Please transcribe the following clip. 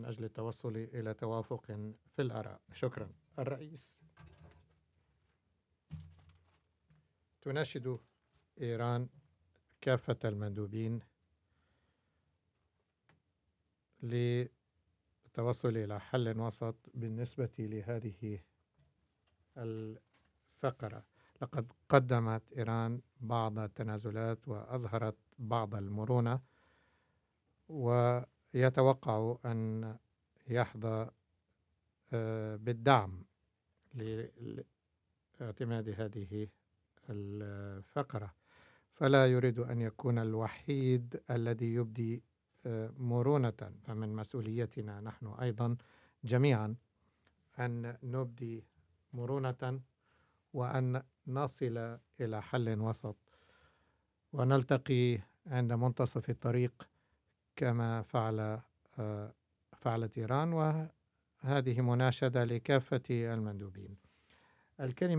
من أجل التوصل إلى توافق في الآراء. شكرا. الرئيس: تناشد إيران كافة المندوبين للتوصل إلى حل وسط بالنسبة لهذه الفقرة. لقد قدمت إيران بعض التنازلات وأظهرت بعض المرونة، ويتوقع أن يحظى بالدعم لاعتماد هذه الفقرة، فلا يريد أن يكون الوحيد الذي يبدي مرونة. فمن مسؤوليتنا نحن أيضا جميعا أن نبدي مرونة وأن نصل إلى حل وسط ونلتقي عند منتصف الطريق كما فعلت إيران. وهذه مناشدة لكافة المندوبين. الكلمة